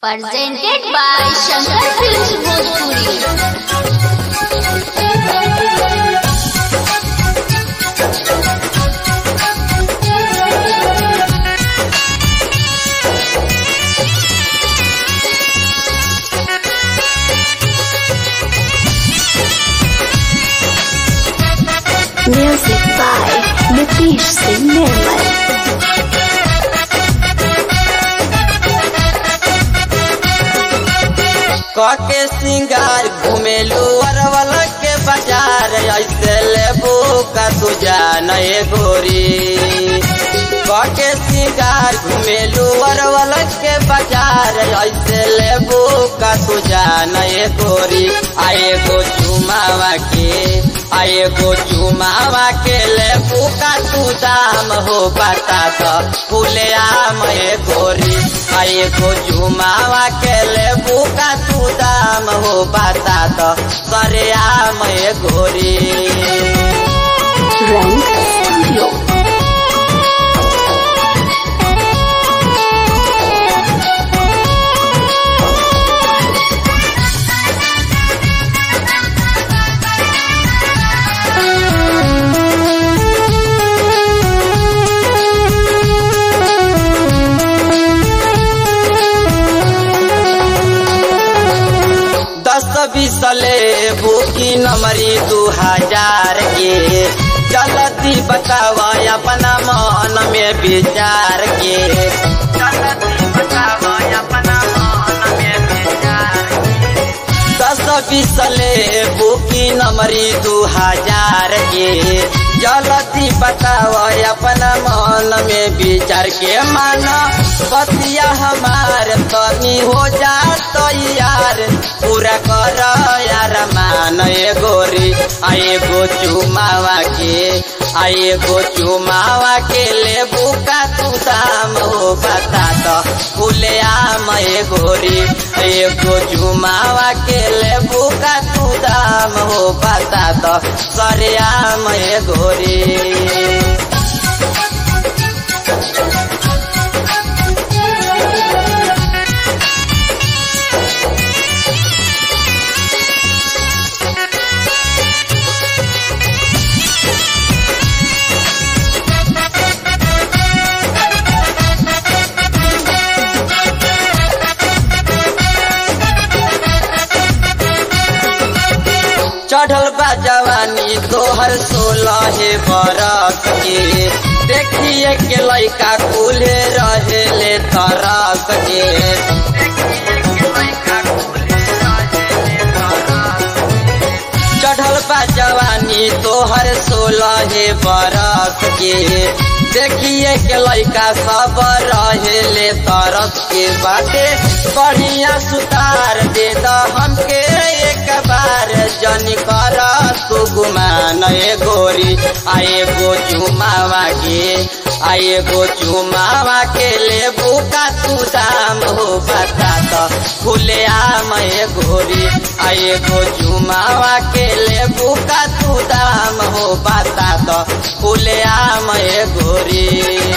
Presented by Shankar Films Bhojpuri. Music by Nitish Singh Nirmal. के सिंगार घुमेलू अरवल के बाजार ऐसे लेबू का तुझा नए गोरी के सिंगार घुमेलू अरवल के बाजार ऐसे लेबू का तुझा नए गोरी आए गो चुमावा के लेबू का तू दाम हो बता तो फूले आम गोरी आए गो चुमावा के लेबू का तू दाम हो बता तो करे आम गोरी Rank Studio. बीस लेबू की नमरी 2000 के चलती बतावा अपना मन में विचार के चलती बतावा अपना मन में विचार के 10-20 लेबू की नमरी 2000 के जलती बतावा अपना मन में विचार के माना बतिया हमार तनी हो जा तो यार पूरा कर यार मान गोरी आए गो चुमावा के लेबू का तू दाम हो बता तो फूले आम गोरी आए गो चुमावा के लेबू का तू दाम हो बता तो सरे आम गोरी चढ़ल बा जवानी तोहर 16 बरस के देखिए के लइका कुले रहेले तरस के चढ़ल बा जवानी तोहर 16 बरस के देखिए के लइका सब रहेले तरस के बाटे बढ़िया सुतार दे द हमके एक बार जनी कर तू गुमान गोरी आए गो चुमावा के लेबू का तू दाम हो बता तो फूले आम गोरी आए गो चुमावा के लेबू का तू दाम हो बता तो फूले आम गोरी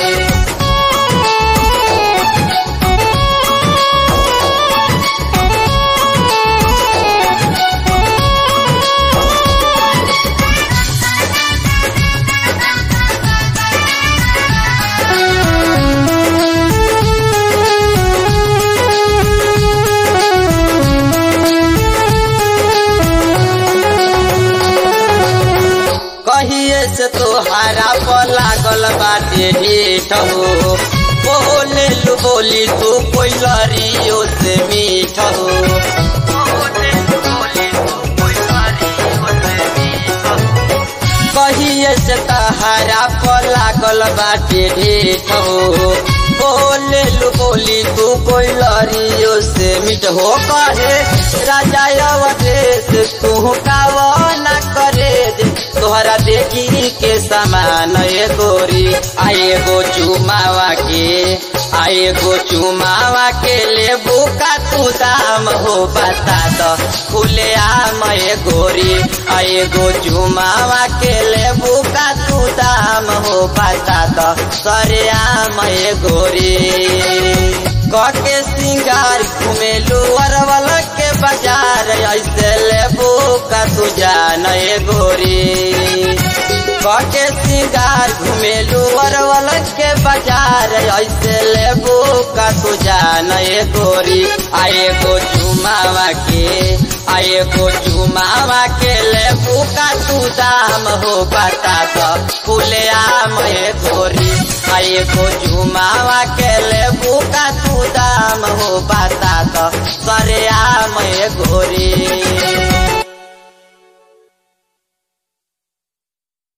कहिए से तोहारा पर लागल बाटे ढेठ हो बोले लू बोली तू कोई लरियो से मीठ हो कहिए से तोहारा पर लागल बाटे ढेठ हो बोले लू बोली तू कोई लरियो से मीठ हो कहे राजा अवधेश तू कावा न करे तोहरा देखी के समान गोरी आए गो चुमावा के लेबू का तू दाम हो बता तो फूले आम गोरी आए गो चुमावा के लेबू का तू दाम हो बता तो सरे आम गोरी। कके सिंगार घुमेलू अरवल के बाजार ऐसे लेबू का तू जान गोरी कके सिंगार घुमेलू अरवल के बाजार ऐसे लेबू का तू जान गोरी आए गो चुमावा के लेबू का तू दाम हो बता दो फूले आम गोरी आए गो चुमावा के लेबू का तू दाम हो बता दो सरे आम गोरी